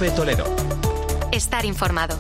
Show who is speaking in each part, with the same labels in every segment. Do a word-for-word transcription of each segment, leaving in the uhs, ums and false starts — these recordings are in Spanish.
Speaker 1: COPE Toledo.
Speaker 2: Estar informado.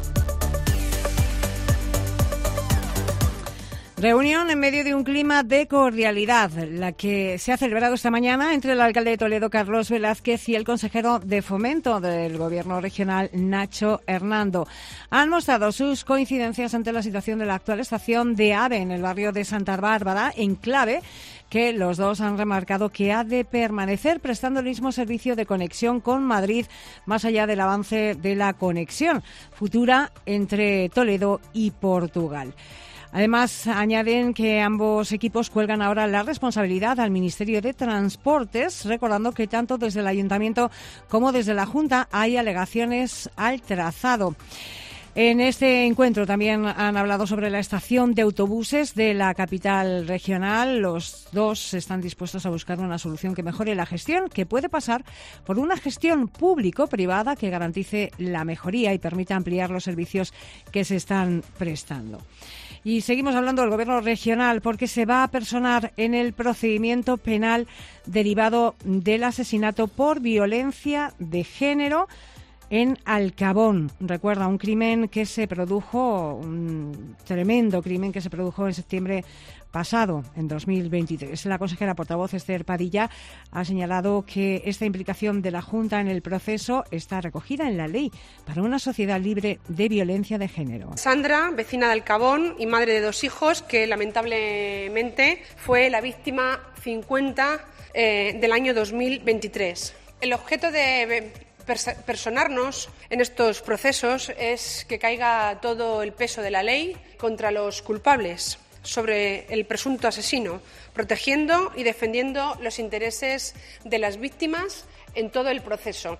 Speaker 3: Reunión en medio de un clima de cordialidad, la que se ha celebrado esta mañana entre el alcalde de Toledo, Carlos Velázquez, y el consejero de Fomento del Gobierno regional, Nacho Hernando. Han mostrado sus coincidencias ante la situación de la actual estación de AVE en el barrio de Santa Bárbara, enclave que los dos han remarcado que ha de permanecer prestando el mismo servicio de conexión con Madrid, más allá del avance de la conexión futura entre Toledo y Portugal. Además, añaden que ambos equipos cuelgan ahora la responsabilidad al Ministerio de Transportes, recordando que tanto desde el Ayuntamiento como desde la Junta hay alegaciones al trazado. En este encuentro también han hablado sobre la estación de autobuses de la capital regional. Los dos están dispuestos a buscar una solución que mejore la gestión, que puede pasar por una gestión público-privada que garantice la mejoría y permita ampliar los servicios que se están prestando. Y seguimos hablando del Gobierno regional porque se va a personar en el procedimiento penal derivado del asesinato por violencia de género en Alcabón. Recuerda, un crimen que se produjo, un tremendo crimen que se produjo en septiembre pasado, en dos mil veintitrés. La consejera portavoz Esther Padilla ha señalado que esta implicación de la Junta en el proceso está recogida en la ley para una sociedad libre de violencia de género.
Speaker 4: Sandra, vecina de Alcabón y madre de dos hijos, que lamentablemente fue la víctima cincuenta eh, del año dos mil veintitrés. El objeto de personarnos en estos procesos es que caiga todo el peso de la ley contra los culpables sobre el presunto asesino, protegiendo y defendiendo los intereses de las víctimas en todo el proceso.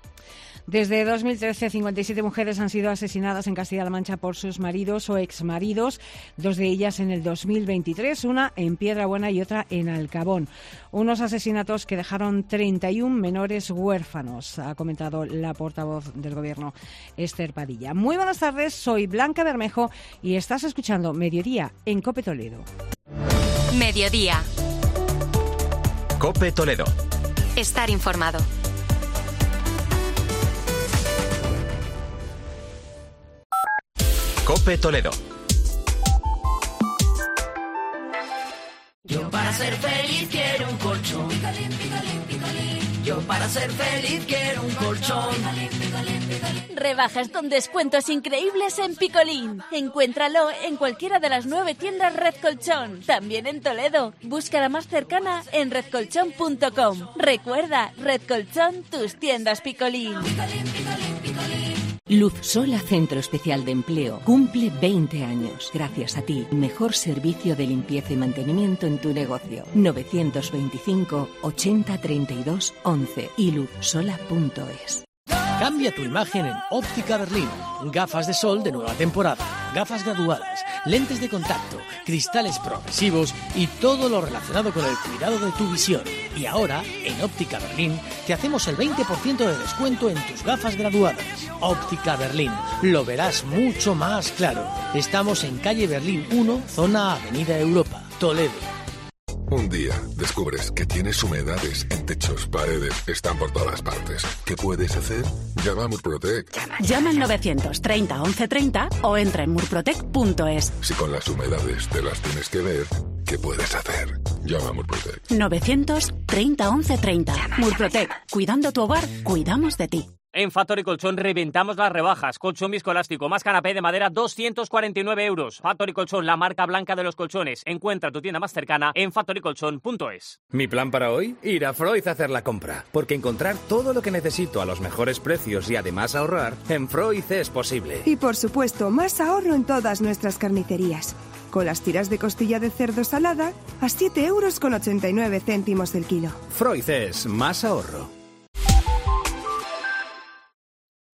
Speaker 3: Desde dos mil trece, cincuenta y siete mujeres han sido asesinadas en Castilla-La Mancha por sus maridos o exmaridos, dos de ellas en el dos mil veintitrés, una en Piedrabuena y otra en Alcabón. Unos asesinatos que dejaron treinta y uno menores huérfanos, ha comentado la portavoz del Gobierno, Esther Padilla. Muy buenas tardes, soy Blanca Bermejo y estás escuchando Mediodía en COPE Toledo.
Speaker 2: Mediodía.
Speaker 1: COPE Toledo.
Speaker 2: Estar informado. COPE Toledo.
Speaker 5: Yo para ser feliz quiero un colchón. Yo para ser feliz quiero un colchón.
Speaker 6: Rebajas con descuentos increíbles en Picolín. Encuéntralo en cualquiera de las nueve tiendas Red Colchón. También en Toledo. Busca la más cercana en red colchón punto com. Recuerda, Red Colchón, tus tiendas Picolín.
Speaker 7: Luz Sola Centro Especial de Empleo cumple veinte años. Gracias a ti, mejor servicio de limpieza y mantenimiento en tu negocio. novecientos veinticinco, ochenta, treinta y dos, once y luz sola punto es.
Speaker 8: Cambia tu imagen en Óptica Berlín. Gafas de sol de nueva temporada, gafas graduadas, lentes de contacto, cristales progresivos y todo lo relacionado con el cuidado de tu visión. Y ahora, en Óptica Berlín, te hacemos el veinte por ciento de descuento en tus gafas graduadas. Óptica Berlín, lo verás mucho más claro. Estamos en calle Berlín uno, zona Avenida Europa, Toledo.
Speaker 9: Un día descubres que tienes humedades en techos, paredes, están por todas partes. ¿Qué puedes hacer? Llama a Murprotec.
Speaker 10: Llama al novecientos treinta, once treinta o entra en murprotec punto es.
Speaker 9: Si con las humedades te las tienes que ver, ¿qué puedes hacer? Llama a Murprotec.
Speaker 10: novecientos treinta, once treinta. Murprotec. Cuidando tu hogar, cuidamos de ti.
Speaker 11: En Factory Colchón reventamos las rebajas. Colchón viscoelástico más canapé de madera, doscientos cuarenta y nueve euros. Factory Colchón, la marca blanca de los colchones. Encuentra tu tienda más cercana en factory colchón punto es.
Speaker 12: Mi plan para hoy, ir a Freud a hacer la compra. Porque encontrar todo lo que necesito a los mejores precios y además ahorrar, en Freud es posible.
Speaker 13: Y por supuesto, más ahorro en todas nuestras carnicerías. Con las tiras de costilla de cerdo salada a siete euros con ochenta y nueve céntimos el kilo.
Speaker 12: Freud es más ahorro.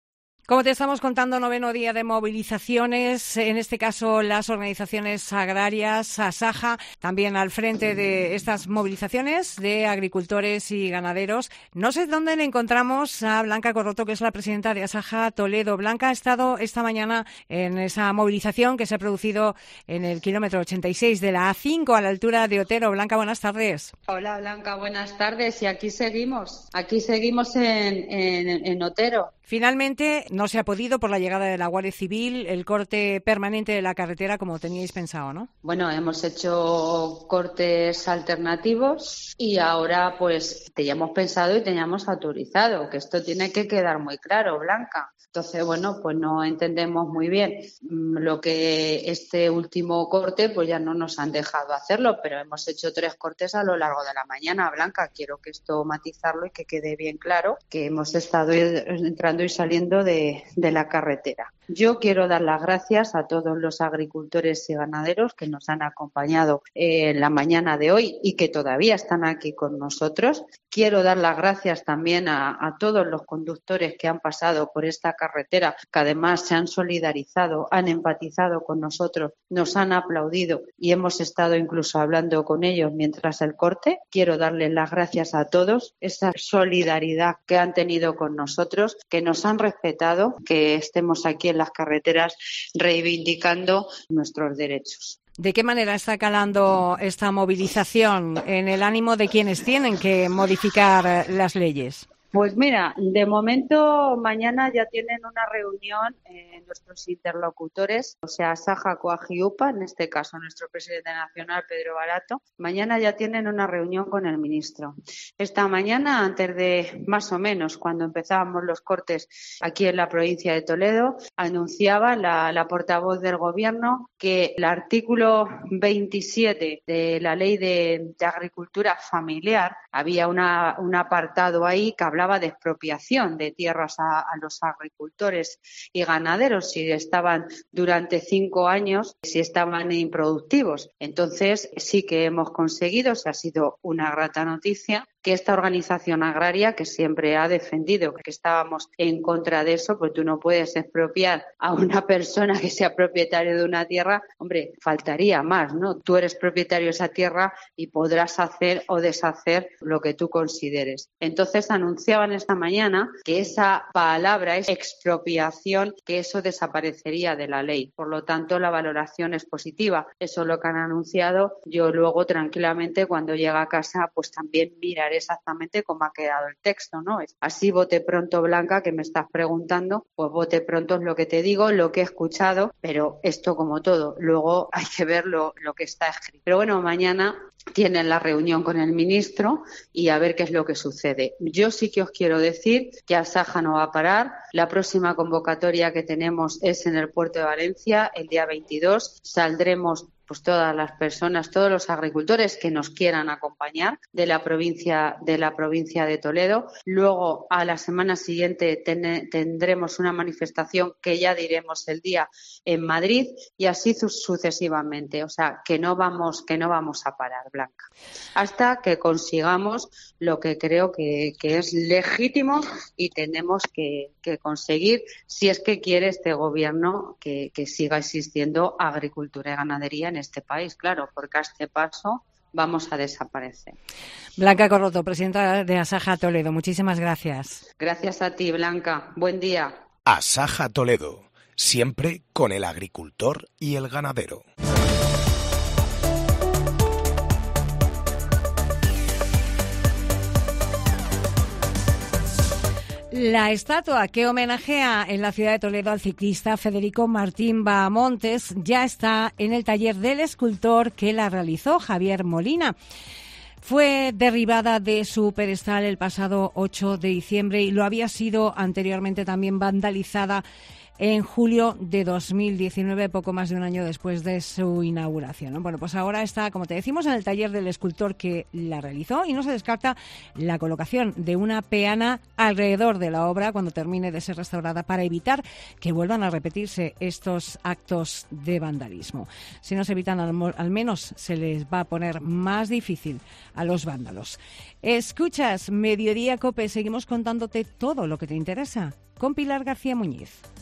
Speaker 3: Como te estamos contando, noveno día de movilizaciones, en este caso las organizaciones agrarias, Asaja, también al frente de estas movilizaciones de agricultores y ganaderos. No sé dónde le encontramos a Blanca Corroto, que es la presidenta de Asaja Toledo. Blanca ha estado esta mañana en esa movilización que se ha producido en el kilómetro ochenta y seis de la A cinco a la altura de Otero. Blanca, buenas tardes.
Speaker 1: Hola Blanca, buenas tardes. Y aquí seguimos, aquí seguimos en, en, en Otero.
Speaker 3: Finalmente no se ha podido por la llegada de la Guardia Civil el corte permanente de la carretera como teníais pensado, ¿no?
Speaker 1: Bueno, hemos hecho cortes alternativos y ahora pues teníamos pensado y teníamos autorizado, que esto tiene que quedar muy claro, Blanca. Entonces, bueno, pues no entendemos muy bien lo que este último corte, pues ya no nos han dejado hacerlo, pero hemos hecho tres cortes a lo largo de la mañana, Blanca. Quiero que esto matizarlo y que quede bien claro que hemos estado entrando y saliendo de, de la carretera. Yo quiero dar las gracias a todos los agricultores y ganaderos que nos han acompañado en la mañana de hoy y que todavía están aquí con nosotros. Quiero dar las gracias también a, a todos los conductores que han pasado por esta carretera, que además se han solidarizado, han empatizado con nosotros, nos han aplaudido y hemos estado incluso hablando con ellos mientras el corte. Quiero darles las gracias a todos, esa solidaridad que han tenido con nosotros, que nos han respetado, que estemos aquí en las carreteras reivindicando nuestros derechos.
Speaker 3: ¿De qué manera está calando esta movilización en el ánimo de quienes tienen que modificar las leyes?
Speaker 1: Pues mira, de momento mañana ya tienen una reunión eh, nuestros interlocutores, o sea, Asaja, Coag y U P A, en este caso nuestro presidente nacional, Pedro Barato. Mañana ya tienen una reunión con el ministro. Esta mañana, antes de más o menos cuando empezábamos los cortes aquí en la provincia de Toledo, anunciaba la, la portavoz del Gobierno que el artículo veintisiete de la Ley de, de Agricultura Familiar, había una, un apartado ahí que hablaba hablaba de expropiación de tierras a, a los agricultores y ganaderos si estaban durante cinco años, si estaban improductivos. Entonces sí que hemos conseguido, se ha sido una grata noticia, que esta organización agraria que siempre ha defendido que estábamos en contra de eso, pues tú no puedes expropiar a una persona que sea propietario de una tierra, hombre, faltaría más, ¿no? Tú eres propietario de esa tierra y podrás hacer o deshacer lo que tú consideres. Entonces anunciaban esta mañana que esa palabra es expropiación, que eso desaparecería de la ley. Por lo tanto, la valoración es positiva. Eso es lo que han anunciado. Yo luego tranquilamente cuando llegue a casa pues también miraré exactamente cómo ha quedado el texto, ¿no? Así bote pronto, Blanca, que me estás preguntando, pues bote pronto es lo que te digo, lo que he escuchado, pero esto como todo, luego hay que ver lo, lo que está escrito. Pero bueno, mañana tienen la reunión con el ministro y a ver qué es lo que sucede. Yo sí que os quiero decir que Asaja no va a parar. La próxima convocatoria que tenemos es en el puerto de Valencia, el día veintidós. Saldremos pues todas las personas, todos los agricultores que nos quieran acompañar de la provincia de la provincia de Toledo. Luego, a la semana siguiente ten, tendremos una manifestación que ya diremos el día en Madrid y así sucesivamente. O sea, que no vamos que no vamos a parar, Blanca, hasta que consigamos lo que creo que, que es legítimo y tenemos que, que conseguir si es que quiere este gobierno que, que siga existiendo agricultura y ganadería en este país, claro, porque a este paso vamos a desaparecer.
Speaker 3: Blanca Corroto, presidenta de Asaja Toledo, muchísimas gracias.
Speaker 1: Gracias a ti, Blanca. Buen día.
Speaker 14: Asaja Toledo, siempre con el agricultor y el ganadero.
Speaker 3: La estatua que homenajea en la ciudad de Toledo al ciclista Federico Martín Bahamontes ya está en el taller del escultor que la realizó, Javier Molina. Fue derribada de su pedestal el pasado ocho de diciembre y lo había sido anteriormente también vandalizada en julio de dos mil diecinueve, poco más de un año después de su inauguración, ¿no? Bueno, pues ahora está, como te decimos, en el taller del escultor que la realizó y no se descarta la colocación de una peana alrededor de la obra cuando termine de ser restaurada para evitar que vuelvan a repetirse estos actos de vandalismo. Si no se evitan, al, al menos se les va a poner más difícil a los vándalos. Escuchas Mediodía COPE, seguimos contándote todo lo que te interesa con Pilar García Muñiz.